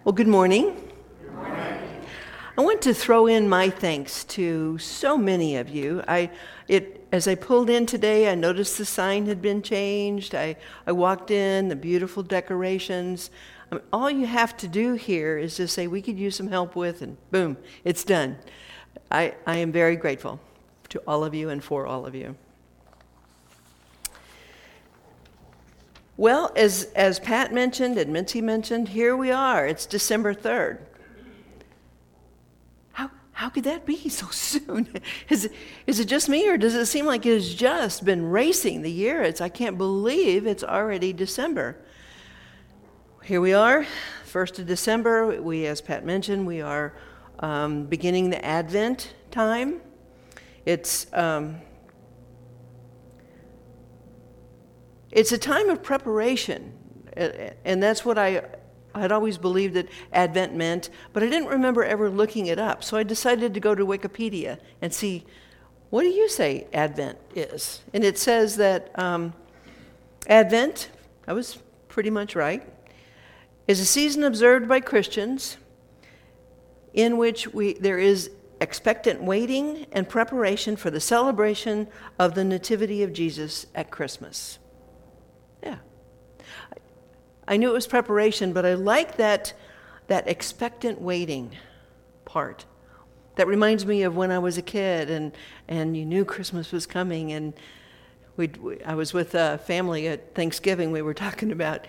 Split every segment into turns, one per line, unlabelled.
Well, good morning. Good morning. I want to throw in my thanks to so many of you. As I pulled in today, I noticed the sign had been changed. I walked in, the beautiful decorations. All you have to do here is just say, we could use some help with, and boom, it's done. I am very grateful to all of you and for all of you. Well, as Pat mentioned and Mincy mentioned, here we are. It's December 3rd. How could that be so soon? Is it just me, or does it seem like it has just been racing the year? I can't believe it's already December. Here we are, 1st of December. As Pat mentioned, we are beginning the Advent time. It's a time of preparation, and that's what I had always believed that Advent meant, but I didn't remember ever looking it up. So I decided to go to Wikipedia and see, what do you say Advent is? And it says that Advent, I was pretty much right, is a season observed by Christians in which there is expectant waiting and preparation for the celebration of the Nativity of Jesus at Christmas. Yeah. I knew it was preparation, but I like that expectant waiting part. That reminds me of when I was a kid and you knew Christmas was coming, and I was with a family at Thanksgiving. We were talking about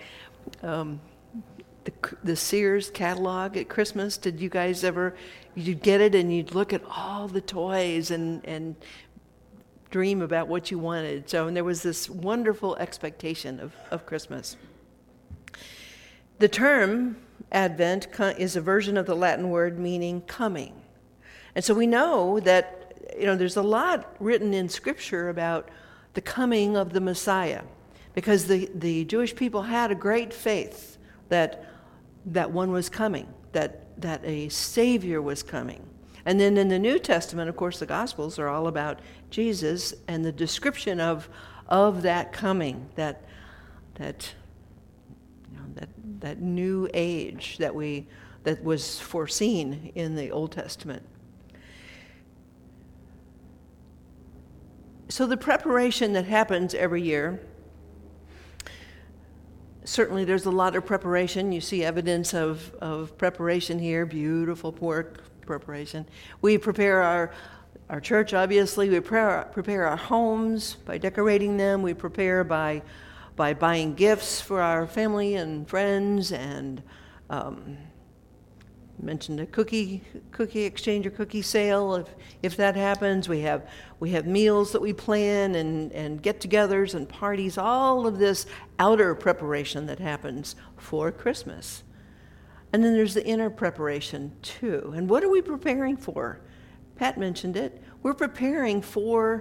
the Sears catalog at Christmas. Did you guys you'd get it and you'd look at all the toys and dream about what you wanted. And there was this wonderful expectation of Christmas. The term Advent is a version of the Latin word meaning coming. And so we know that, there's a lot written in Scripture about the coming of the Messiah, because the Jewish people had a great faith that one was coming, that a Savior was coming. And then in the New Testament, of course, the Gospels are all about Jesus and the description of that coming, that new age that was foreseen in the Old Testament. So the preparation that happens every year, certainly there's a lot of preparation. You see evidence of preparation here, beautiful pork preparation. We prepare our church, obviously. We prepare our homes by decorating them. We prepare by buying gifts for our family and friends, and mentioned a cookie exchange or cookie sale. If that happens, we have meals that we plan and get-togethers and parties. All of this outer preparation that happens for Christmas. And then there's the inner preparation too. And what are we preparing for? Pat mentioned it. We're preparing for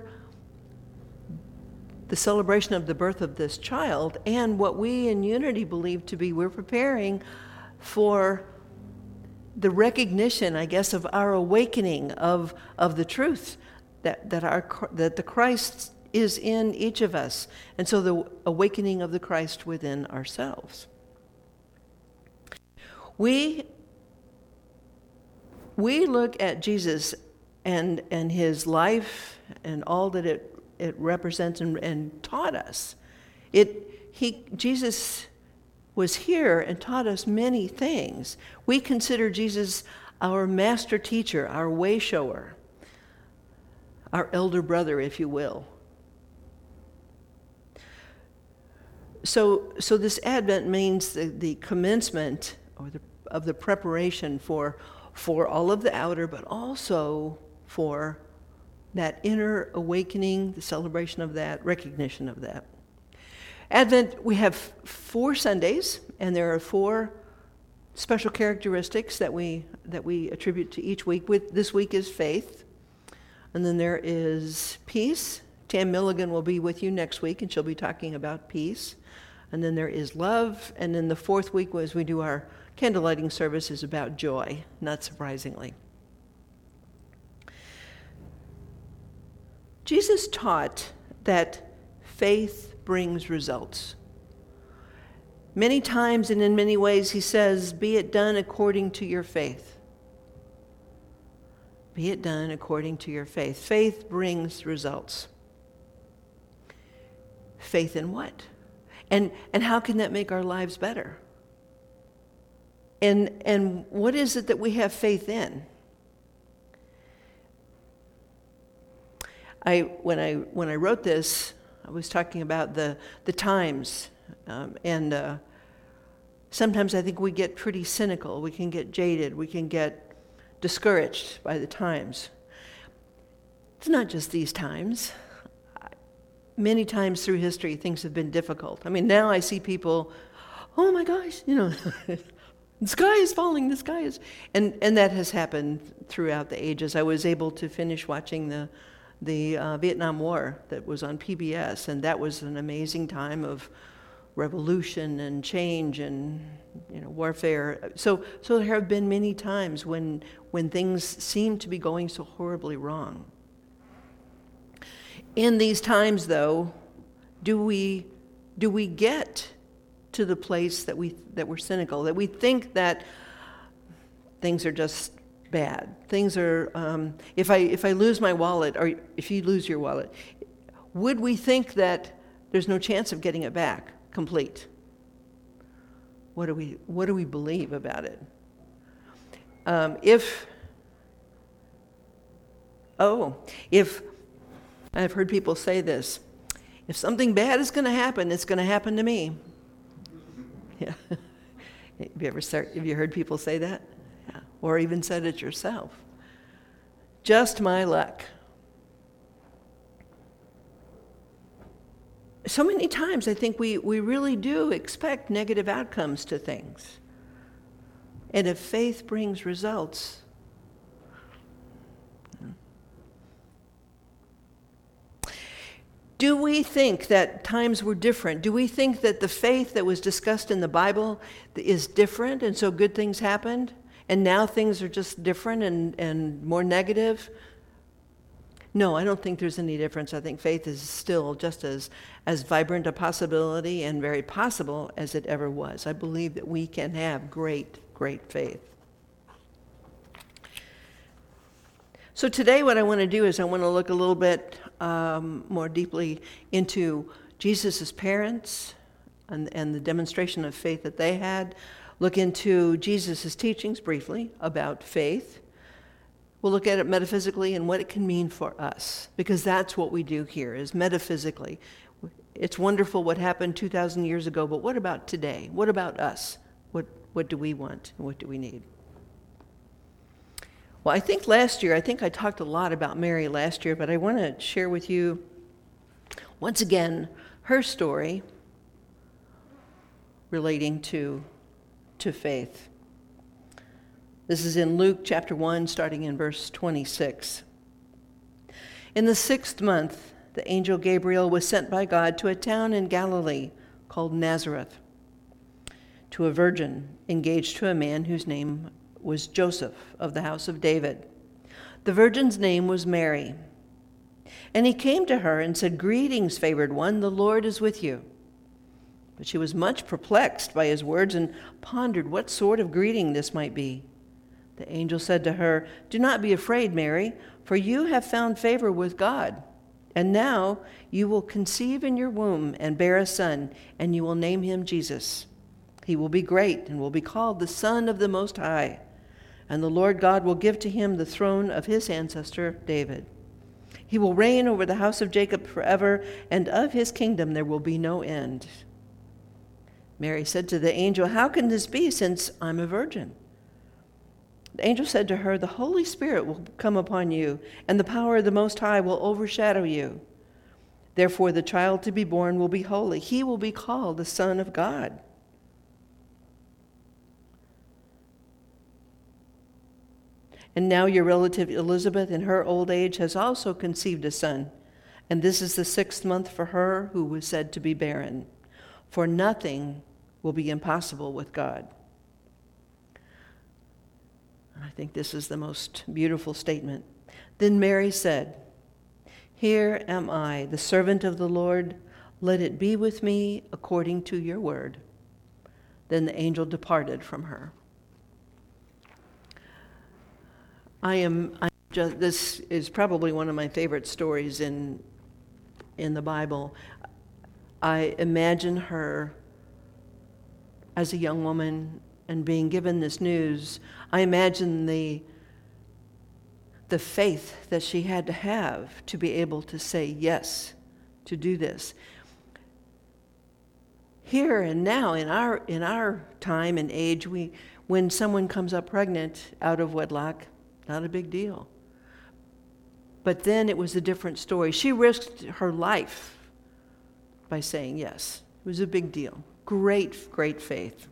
the celebration of the birth of this child, and what we in Unity believe to be, we're preparing for the recognition, I guess, of our awakening of the truth that the Christ is in each of us, and so the awakening of the Christ within ourselves. We look at Jesus and his life and all that it represents and taught us. Jesus was here and taught us many things. We consider Jesus our master teacher, our way shower, our elder brother, if you will. So this Advent means the commencement of the preparation for all of the outer, but also for that inner awakening, the celebration of that, recognition of that. Advent, we have 4 Sundays, and there are 4 special characteristics that we attribute to each week. This week is faith, and then there is peace. Tam Milligan will be with you next week, and she'll be talking about peace. And then there is love, and then the 4th week, as we do our candle lighting service, is about joy, not surprisingly. Jesus taught that faith brings results. Many times and in many ways he says, be it done according to your faith. Be it done according to your faith. Faith brings results. Faith in what? And how can that make our lives better? And what is it that we have faith in? When I wrote this, I was talking about the times, and sometimes I think we get pretty cynical. We can get jaded. We can get discouraged by the times. It's not just these times. Many times through history, things have been difficult. I mean, now I see people, oh my gosh, the sky is falling, the sky is... And that has happened throughout the ages. I was able to finish watching the Vietnam War that was on PBS, and that was an amazing time of revolution and change and warfare. So there have been many times when things seem to be going so horribly wrong. In these times, though, do we get to the place that we're cynical, that we think that things are just bad? Things are. If I lose my wallet, or if you lose your wallet, would we think that there's no chance of getting it back complete? What do we believe about it? If I've heard people say this, if something bad is going to happen, it's going to happen to me. Yeah. Have you heard people say that? Yeah. Or even said it yourself? Just my luck. So many times I think we really do expect negative outcomes to things. And if faith brings results, do we think that times were different? Do we think that the faith that was discussed in the Bible is different, and so good things happened, and now things are just different and more negative? No, I don't think there's any difference. I think faith is still just as vibrant a possibility and very possible as it ever was. I believe that we can have great, great faith. So today what I want to do is I want to look a little bit more deeply into Jesus' parents and the demonstration of faith that they had. Look into Jesus' teachings briefly about faith. We'll look at it metaphysically and what it can mean for us, because that's what we do here, is metaphysically. It's wonderful what happened 2,000 years ago, but what about today? What about us? What do we want and what do we need? Well, I think I talked a lot about Mary last year, but I want to share with you, once again, her story relating to faith. This is in Luke chapter 1, starting in verse 26. In the 6th month, the angel Gabriel was sent by God to a town in Galilee called Nazareth, to a virgin engaged to a man whose name was Joseph of the house of David. The virgin's name was Mary. And he came to her and said, "Greetings, favored one, the Lord is with you." But she was much perplexed by his words and pondered what sort of greeting this might be. The angel said to her, "Do not be afraid, Mary, for you have found favor with God. And now you will conceive in your womb and bear a son, and you will name him Jesus. He will be great and will be called the Son of the Most High. And the Lord God will give to him the throne of his ancestor David. He will reign over the house of Jacob forever, and of his kingdom there will be no end." Mary said to the angel, "How can this be, since I'm a virgin?" The angel said to her, "The Holy Spirit will come upon you, and the power of the Most High will overshadow you. Therefore the child to be born will be holy. He will be called the Son of God. And now your relative Elizabeth, in her old age, has also conceived a son, and this is the 6th month for her who was said to be barren. For nothing will be impossible with God." I think this is the most beautiful statement. Then Mary said, "Here am I, the servant of the Lord. Let it be with me according to your word." Then the angel departed from her. This is probably one of my favorite stories in the Bible. I imagine her as a young woman and being given this news. I imagine the faith that she had to have to be able to say yes, to do this. Here and now, in our time and age, when someone comes up pregnant out of wedlock, not a big deal. But then it was a different story. She risked her life by saying yes. It was a big deal. Great, great faith.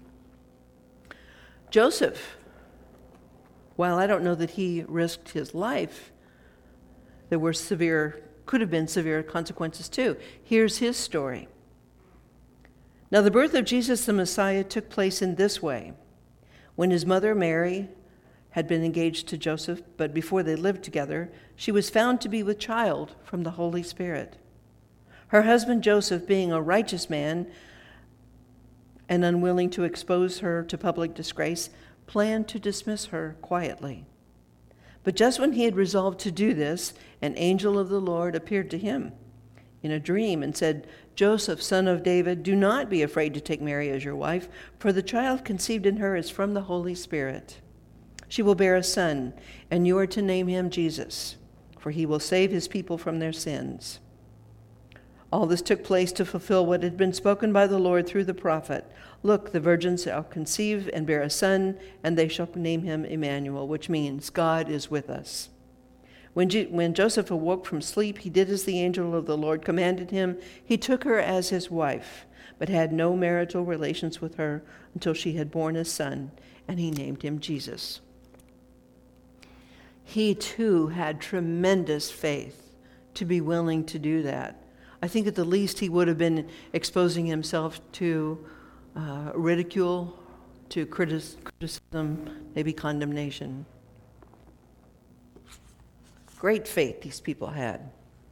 Joseph, while I don't know that he risked his life, there were could have been severe consequences too. Here's his story. Now, the birth of Jesus the Messiah took place in this way. When his mother Mary had been engaged to Joseph, but before they lived together, she was found to be with child from the Holy Spirit. Her husband Joseph, being a righteous man and unwilling to expose her to public disgrace, planned to dismiss her quietly. But just when he had resolved to do this, an angel of the Lord appeared to him in a dream and said, "Joseph, son of David, do not be afraid to take Mary as your wife, for the child conceived in her is from the Holy Spirit. She will bear a son, and you are to name him Jesus, for he will save his people from their sins." All this took place to fulfill what had been spoken by the Lord through the prophet. "Look, the virgin shall conceive and bear a son, and they shall name him Emmanuel," which means God is with us. When Joseph awoke from sleep, he did as the angel of the Lord commanded him. He took her as his wife, but had no marital relations with her until she had borne a son, and he named him Jesus. He too had tremendous faith to be willing to do that. I think at the least he would have been exposing himself to ridicule, to criticism, maybe condemnation. Great faith these people had.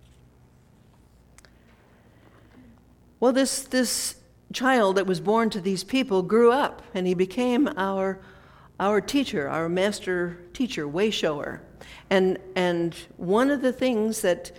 Well, this child that was born to these people grew up, and he became our teacher, our master teacher, way shower. And one of the things that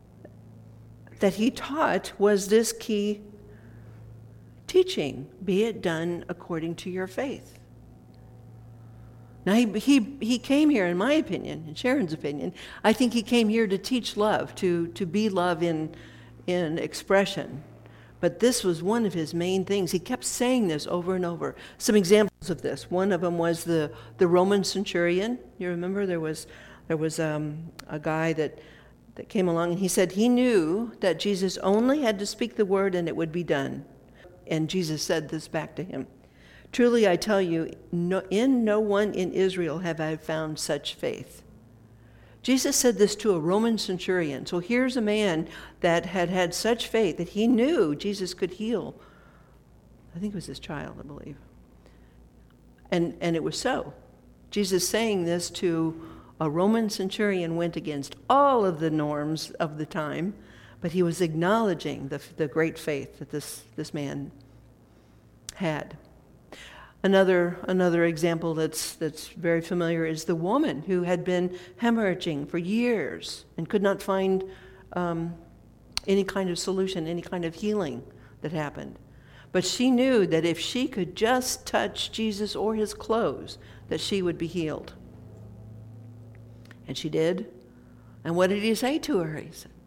he taught was this key teaching: be it done according to your faith. Now, he came here, in my opinion, in Sharon's opinion, I think he came here to teach love, to be love in expression. But this was one of his main things. He kept saying this over and over. Some examples of this. One of them was the Roman centurion. You remember there was a guy that came along, and he said he knew that Jesus only had to speak the word and it would be done. And Jesus said this back to him: "Truly I tell you, in no one in Israel have I found such faith." Jesus said this to a Roman centurion. So here's a man that had such faith that he knew Jesus could heal. I think it was his child, I believe. And it was so. Jesus saying this to a Roman centurion went against all of the norms of the time, but he was acknowledging the great faith that this man had. Another example that's very familiar is the woman who had been hemorrhaging for years and could not find any kind of solution, any kind of healing that happened. But she knew that if she could just touch Jesus or his clothes, that she would be healed. And she did. And what did he say to her? He said,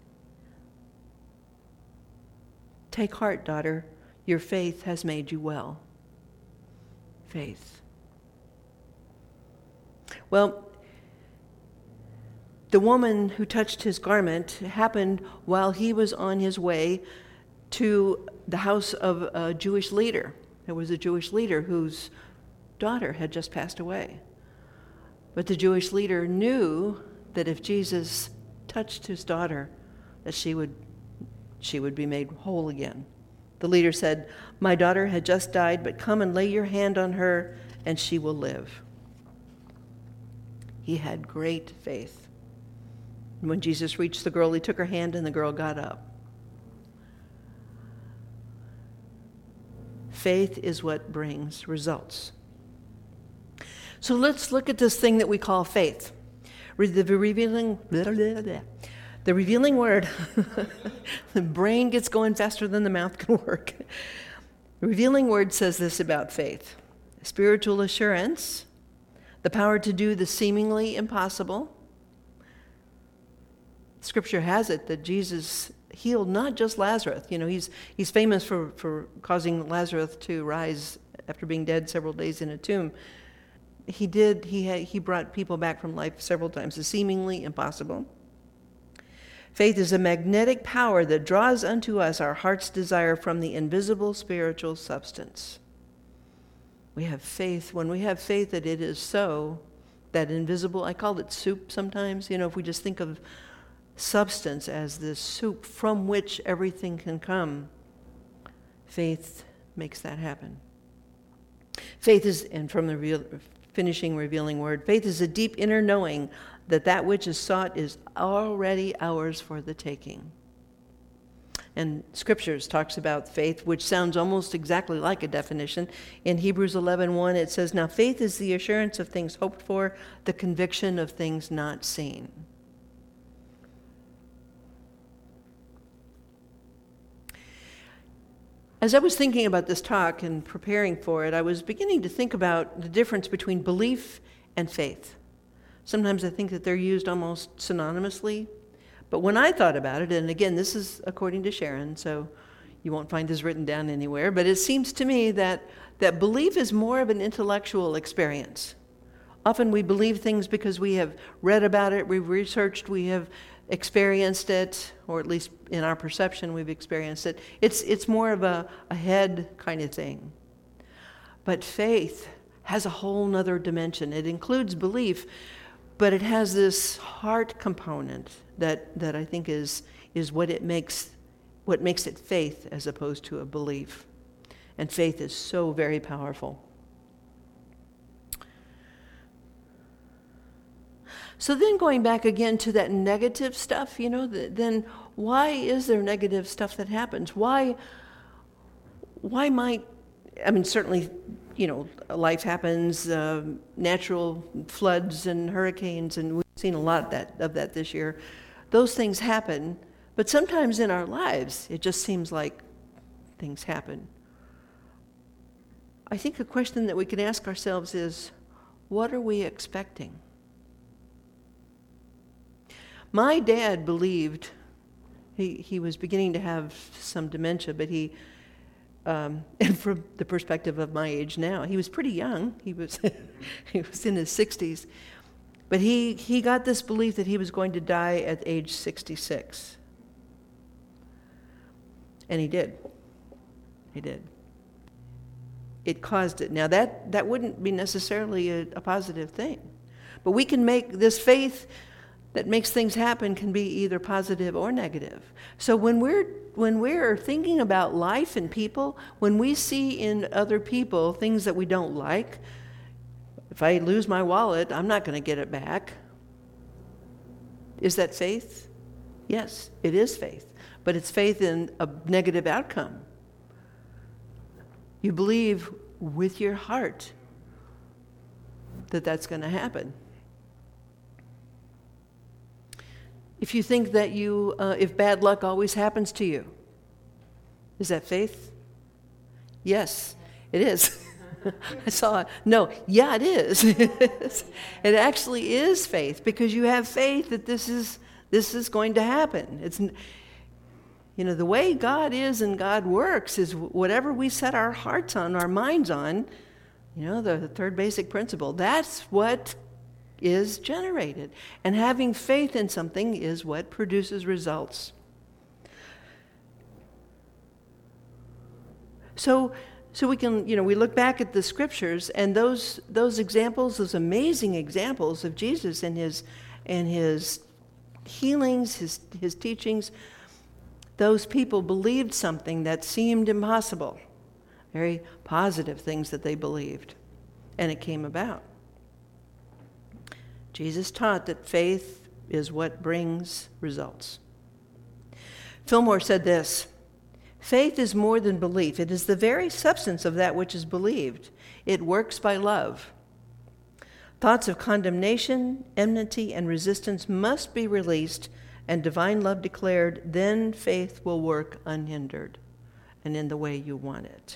"Take heart, daughter, your faith has made you well." Faith. Well, the woman who touched his garment happened while he was on his way to the house of a Jewish leader. There was a Jewish leader whose daughter had just passed away. But the Jewish leader knew that if Jesus touched his daughter, that she would be made whole again. The leader said, "My daughter had just died, but come and lay your hand on her, and she will live." He had great faith. And when Jesus reached the girl, he took her hand, and the girl got up. Faith is what brings results. So let's look at this thing that we call faith. The revealing word. The brain gets going faster than the mouth can work. The revealing word says this about faith: spiritual assurance, the power to do the seemingly impossible. Scripture has it that Jesus healed not just Lazarus. You know, he's famous for causing Lazarus to rise after being dead several days in a tomb. He brought people back from life several times, the seemingly impossible. Faith is a magnetic power that draws unto us our heart's desire from the invisible spiritual substance. We have faith. When we have faith that it is so, that invisible, I call it soup sometimes. You know, if we just think of substance as this soup from which everything can come, faith makes that happen. Faith is, and from the finishing revealing word, faith is a deep inner knowing that which is sought is already ours for the taking. And Scriptures talks about faith, which sounds almost exactly like a definition. In Hebrews 11:1, it says, "Now faith is the assurance of things hoped for, the conviction of things not seen." As I was thinking about this talk and preparing for it, I was beginning to think about the difference between belief and faith. Sometimes I think that they're used almost synonymously. But when I thought about it, and again, this is according to Sharon, so you won't find this written down anywhere, but it seems to me that belief is more of an intellectual experience. Often we believe things because we have read about it, we've researched, we have experienced it, or at least in our perception we've experienced it. It's more of a head kind of thing. But faith has a whole nother dimension. It includes belief, but it has this heart component that I think is what makes it faith as opposed to a belief. And faith is so very powerful. So then going back again to that negative stuff, you know, then why is there negative stuff that happens? Why might, I mean, certainly, you know, life happens, natural floods and hurricanes, and we've seen a lot of that this year. Those things happen, but sometimes in our lives, it just seems like things happen. I think a question that we can ask ourselves is, what are we expecting? My dad believed, he was beginning to have some dementia, but and from the perspective of my age now, he was pretty young. He was in his 60s. But he got this belief that he was going to die at age 66. And he did. He did. It caused it. Now that wouldn't be necessarily a positive thing. But we can make this faith that makes things happen can be either positive or negative. So when we're thinking about life and people, when we see in other people things that we don't like, if I lose my wallet, I'm not going to get it back. Is that faith? Yes, it is faith. But it's faith in a negative outcome. You believe with your heart that that's going to happen. If you think that if bad luck always happens to you, is that faith? Yes, it is. I saw it. No, yeah, it is. It actually is faith, because you have faith that this is going to happen. It's, you know, the way God is and God works is whatever we set our hearts on, our minds on, you know, the third basic principle, that's what is generated. And having faith in something is what produces results. So we can, you know, we look back at the Scriptures, and those examples, those amazing examples of Jesus and his healings, his teachings, those people believed something that seemed impossible. Very positive things that they believed. And it came about. Jesus taught that faith is what brings results. Fillmore said this: Faith is more than belief. It is the very substance of that which is believed. It works by love. Thoughts of condemnation, enmity, and resistance must be released and divine love declared. Then faith will work unhindered and in the way you want it.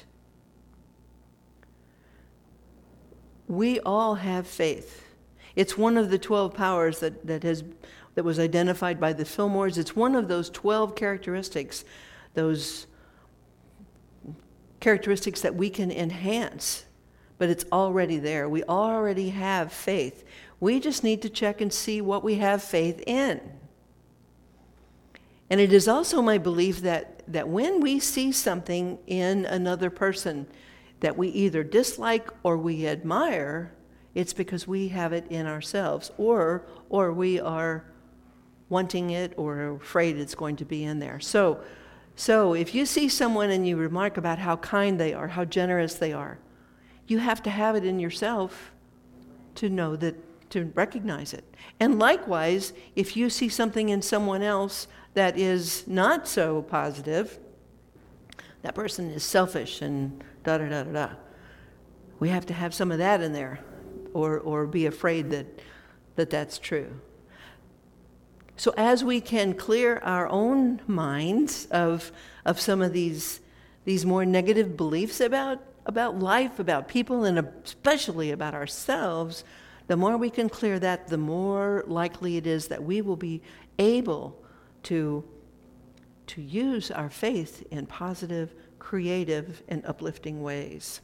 We all have faith. It's one of the 12 powers that was identified by the Fillmores. It's one of those 12 characteristics, those characteristics that we can enhance, but it's already there. We already have faith. We just need to check and see what we have faith in. And it is also my belief that when we see something in another person that we either dislike or we admire, it's because we have it in ourselves, or we are wanting it or afraid it's going to be in there. So if you see someone and you remark about how kind they are, how generous they are, you have to have it in yourself to know that, to recognize it. And likewise, if you see something in someone else that is not so positive, that person is selfish and da-da-da-da-da. We have to have some of that in there, or be afraid that that's true. So as we can clear our own minds of some of these more negative beliefs about life, about people, and especially about ourselves, the more we can clear that, the more likely it is that we will be able to use our faith in positive, creative, and uplifting ways.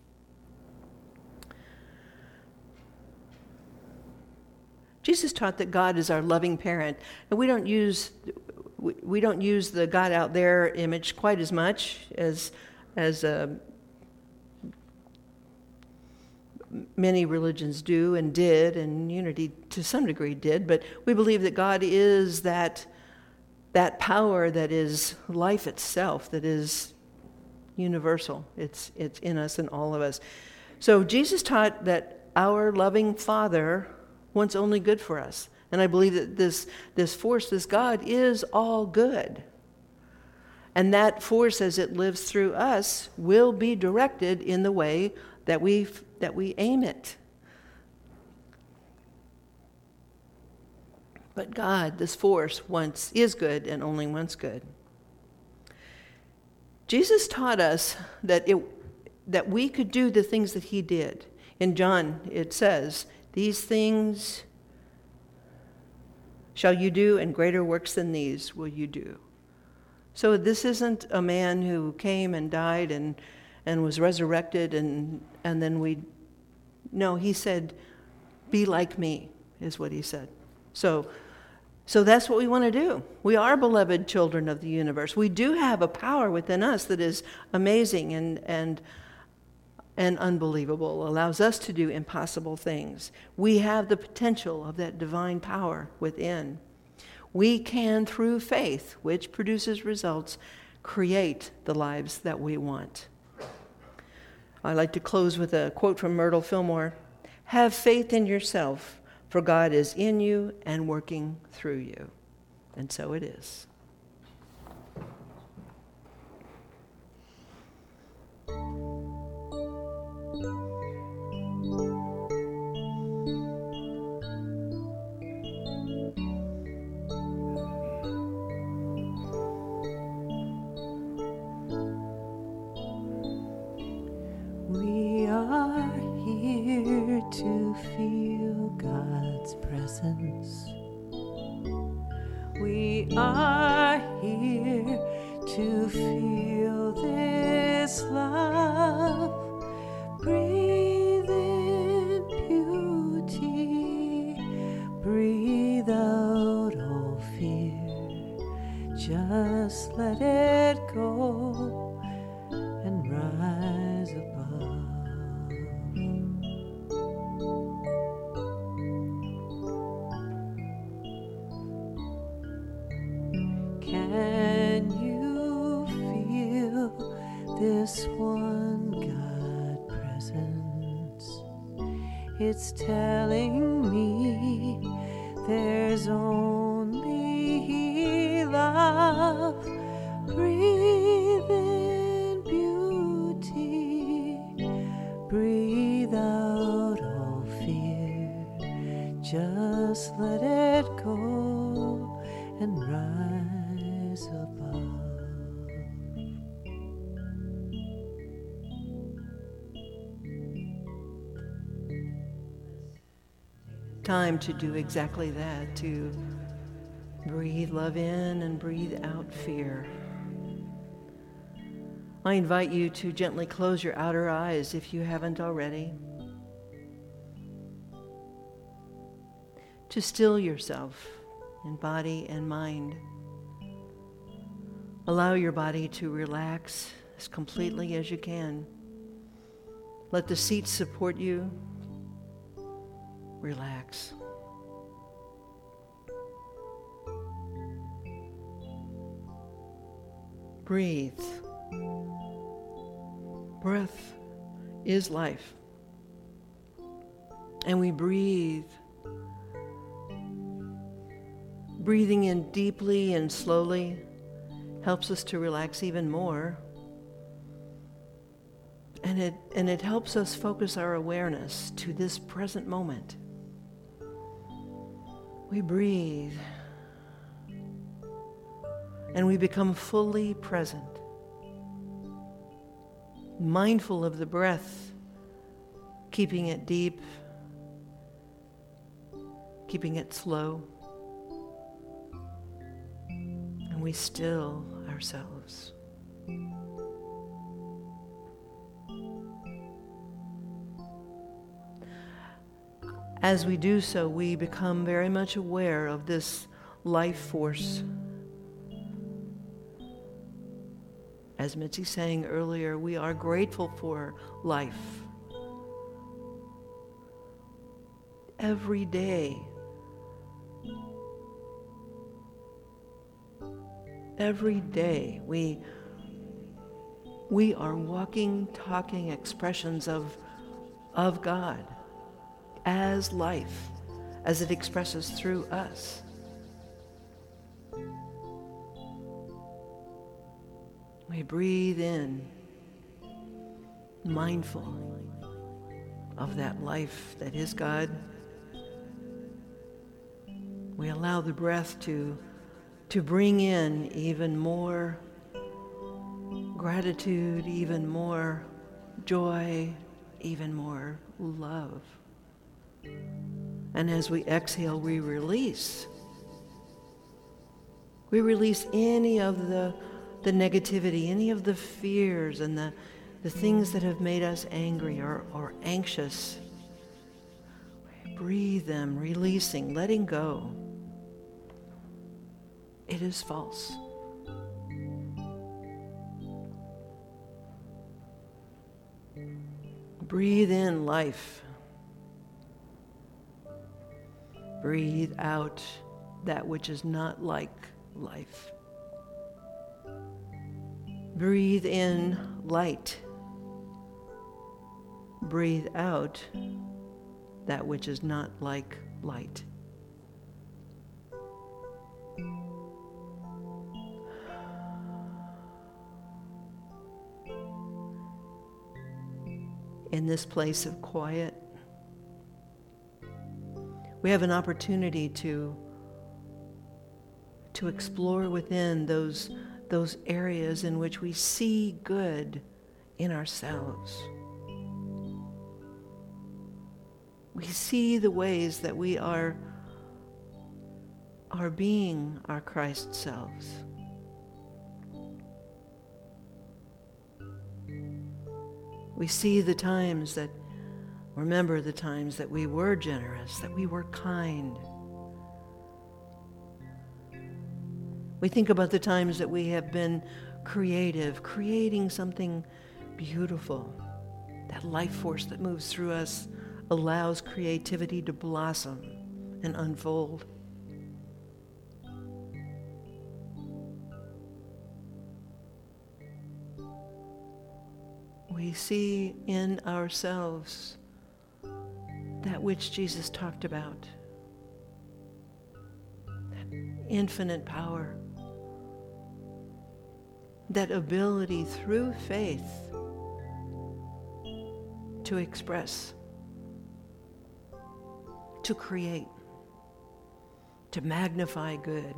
Jesus taught that God is our loving parent, and we don't use the God out there image quite as much as many religions do and did, and Unity to some degree did. But we believe that God is that power that is life itself, that is universal. It's in us and all of us. So Jesus taught that our loving Father wants only good for us. And I believe that this force, this God, is all good. And that force, as it lives through us, will be directed in the way that we aim it. But God, this force, is good and only wants good. Jesus taught us that we could do the things that he did. In John, it says, "These things shall you do, and greater works than these will you do." So this isn't a man who came and died and was resurrected and then no, he said, "Be like me," is what he said. So that's what we want to do. We are beloved children of the universe. We do have a power within us that is amazing and unbelievable, allows us to do impossible things. We have the potential of that divine power within. We can, through faith, which produces results, create the lives that we want. I'd like to close with a quote from Myrtle Fillmore. "Have faith in yourself, for God is in you and working through you." And so it is.
We are here to feel God's presence. We are here to feel this love. Breathe in beauty, breathe out all fear. Just let it go and rise above. Can you feel this one God presence? It's telling me there's only love. Breathe in Just let it go and rise above.
Time to do exactly that, to breathe love in and breathe out fear. I invite you to gently close your outer eyes if you haven't already. To still yourself in body and mind. Allow your body to relax as completely as you can. Let the seat support you. Relax. Breathe. Breath is life. And we breathe. Breathing in deeply and slowly helps us to relax even more. And it helps us focus our awareness to this present moment. We breathe. And we become fully present. Mindful of the breath, keeping it deep, keeping it slow. And we still ourselves. As we do so, we become very much aware of this life force. As Mitzi sang earlier, we are grateful for life. Every day. Every day we are walking, talking expressions of God as life, as it expresses through us. We breathe in, mindful of that life that is God. We allow the breath to bring in even more gratitude, even more joy, even more love. And as we exhale, we release. We release any of the negativity, any of the fears and the things that have made us angry or anxious. We breathe them, releasing, letting go. It is false. Breathe in life. Breathe out that which is not like life. Breathe in light. Breathe out that which is not like light. In this place of quiet, we have an opportunity to explore within those areas in which we see good in ourselves. We see the ways that we are being our Christ selves. We see the times that, remember the times that we were generous, that we were kind. We think about the times that we have been creative, creating something beautiful. That life force that moves through us allows creativity to blossom and unfold. We see in ourselves that which Jesus talked about, that infinite power, that ability through faith to express, to create. to magnify good.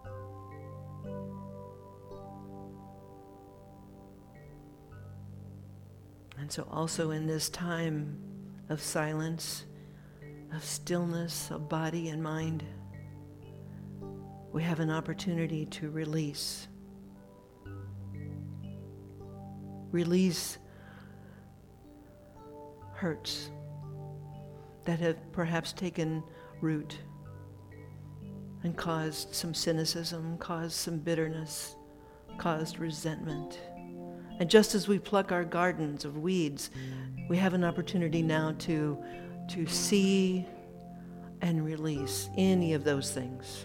And so also in this time of silence, of stillness of body and mind, we have an opportunity to release. Release hurts that have perhaps taken root and caused some cynicism, caused some bitterness, caused resentment. And just as we pluck our gardens of weeds, we have an opportunity now to see and release any of those things.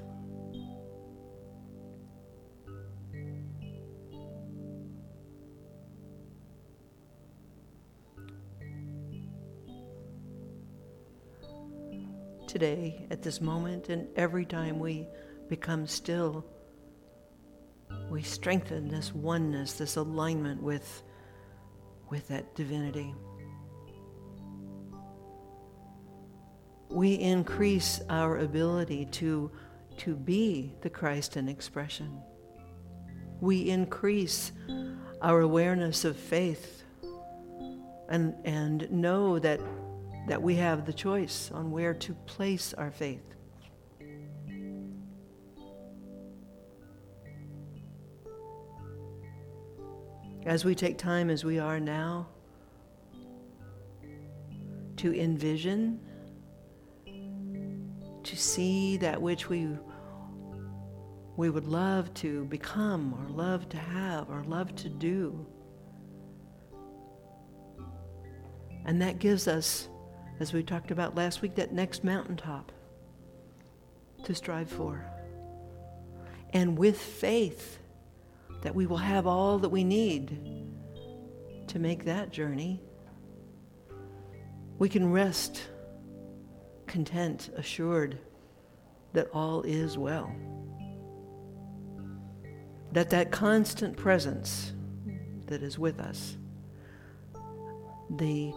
Today, at this moment, and every time we become still, we strengthen this oneness, this alignment with that divinity. We increase our ability to be the Christ in expression. We increase our awareness of faith and know that we have the choice on where to place our faith. As we take time, as we are now, to envision, to see that which we would love to become, or love to have, or love to do. And that gives us, as we talked about last week, that next mountaintop to strive for. And with faith that we will have all that we need to make that journey, we can rest content, assured that all is well. That constant presence that is with us, the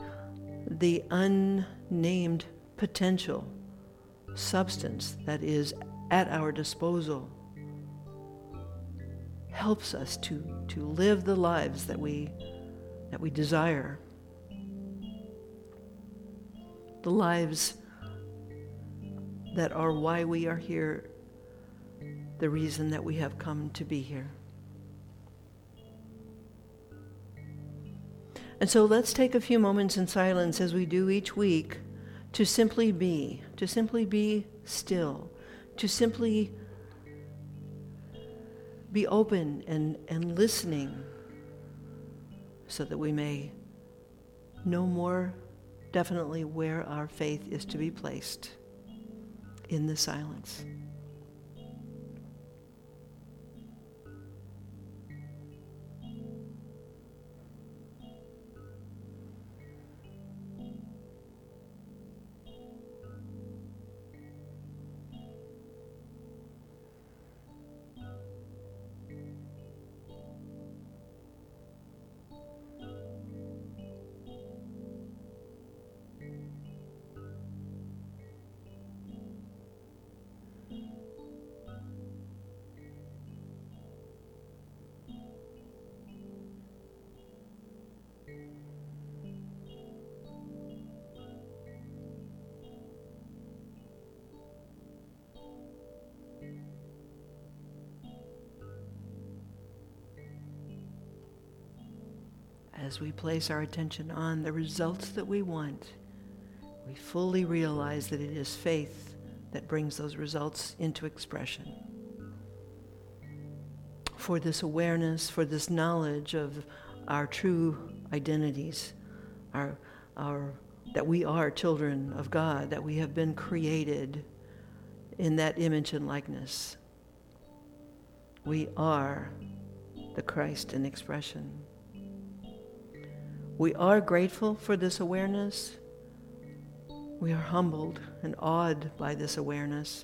unnamed potential substance that is at our disposal, helps us to live the lives that we desire, the lives that are why we are here, the reason that we have come to be here. And so let's take a few moments in silence, as we do each week, to simply be still, to simply be open and listening, so that we may know more definitely where our faith is to be placed in the silence. As we place our attention on the results that we want, we fully realize that it is faith that brings those results into expression. For this awareness, for this knowledge of our true identities, that we are children of God, that we have been created in that image and likeness. We are the Christ in expression. We are grateful for this awareness. We are humbled and awed by this awareness.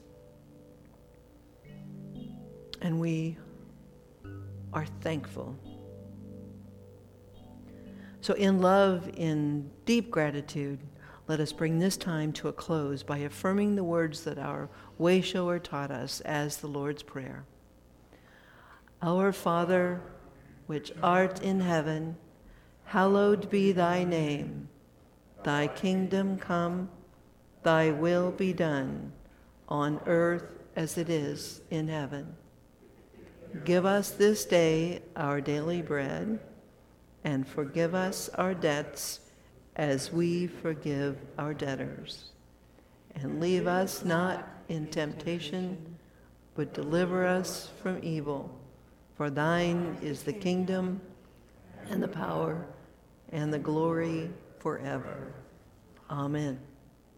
And we are thankful. So in love, in deep gratitude, Let us bring this time to a close by affirming the words that our Wayshower taught us as the Lord's Prayer. Our Father, which art in heaven, hallowed be thy name. Thy kingdom come, thy will be done, on earth as it is in heaven. Give us this day our daily bread, and forgive us our debts as we forgive our debtors. And leave us not in temptation, but deliver us from evil. For thine is the kingdom, and the power, and the glory forever. Amen.